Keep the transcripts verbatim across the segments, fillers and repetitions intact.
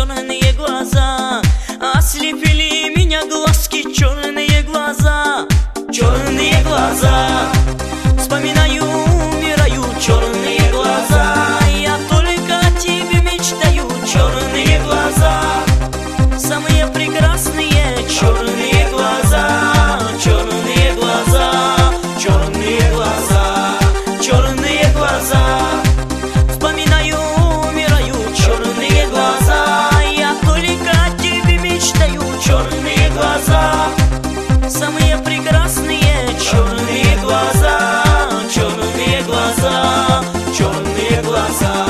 черные глаза. Ослепили меня глазки, черные глаза, черные глаза. Вспоминаю, умираю, черные глаза. Я только о тебе мечтаю, черные глаза. Самые прекрасные черные глаза, черные глаза, черные глаза, черные глаза. Вспоминаю, умираю, черные глаза. Я только о тебе мечтаю, черные глаза. Самые прекрасные черные глаза, черные глаза, черные глаза.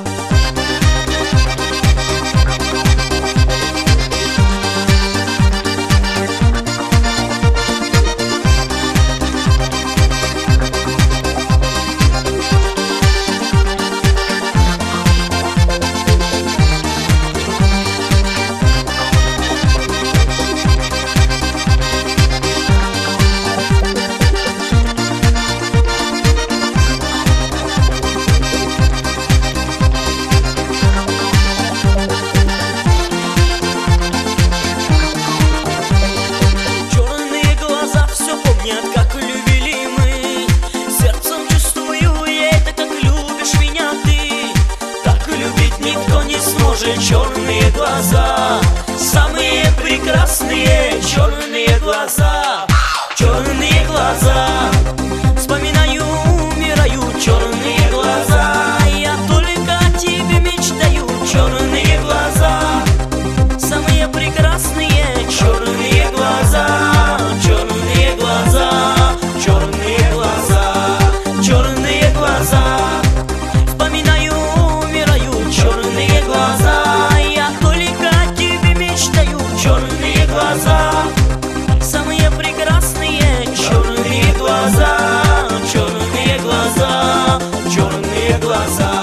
Как любили мы, сердцем чувствую я это, как любишь меня ты. Так любить никто не сможет. Черные глаза, самые прекрасные черные глаза, черные глаза. Вспоминаю, умираю, черные глаза. Я только о тебе мечтаю, черные глаза. Самые прекрасные черные глаза, черные глаза, черные глаза, черные глаза. Вспоминаю, умираю, черные глаза. Я только о тебе мечтаю, черные глаза. Самые прекрасные черные глаза, черные глаза, черные глаза.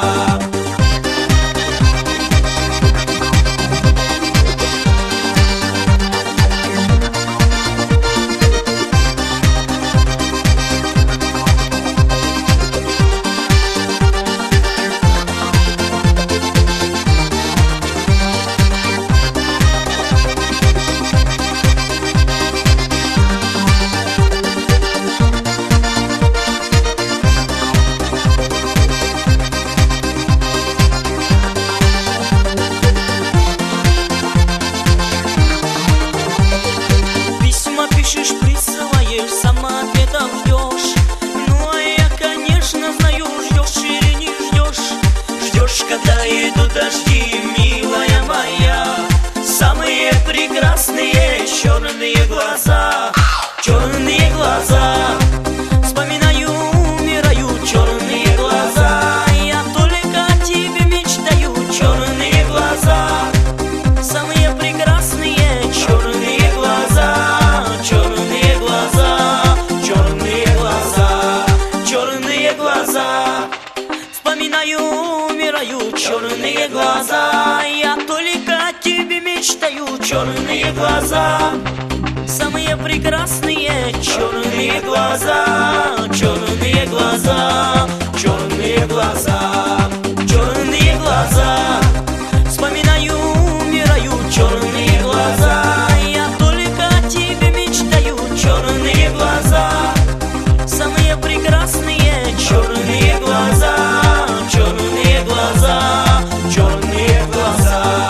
Пишешь, присылаешь, сама ответов ждешь. Ну а я, конечно, знаю, ждешь или не ждешь. Ждешь, когда идут дожди, милая моя. Самые прекрасные черные глаза, черные глаза. Вспоминаю, умираю, черные глаза. Я только о тебе мечтаю, черные глаза. Самые прекрасные черные глаза, черные глаза, черные глаза, черные глаза. Вспоминаю, умираю, черные глаза. Я только о тебе мечтаю, черные глаза. Самые прекрасные черные глаза, черные глаза, черные глаза, черные глаза. Вспоминаю, умираю, черные глаза. Я только о тебе мечтаю, черные глаза. Самые прекрасные черные глаза, черные глаза, черные глаза.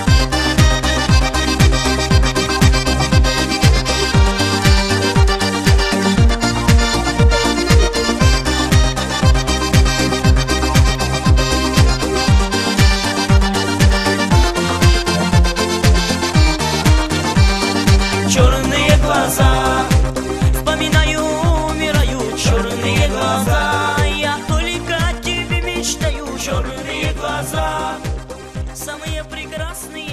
Черные глаза. Вспоминаю, умираю, черные глаза. Я только о тебе мечтаю, черные глаза. Самые прекрасные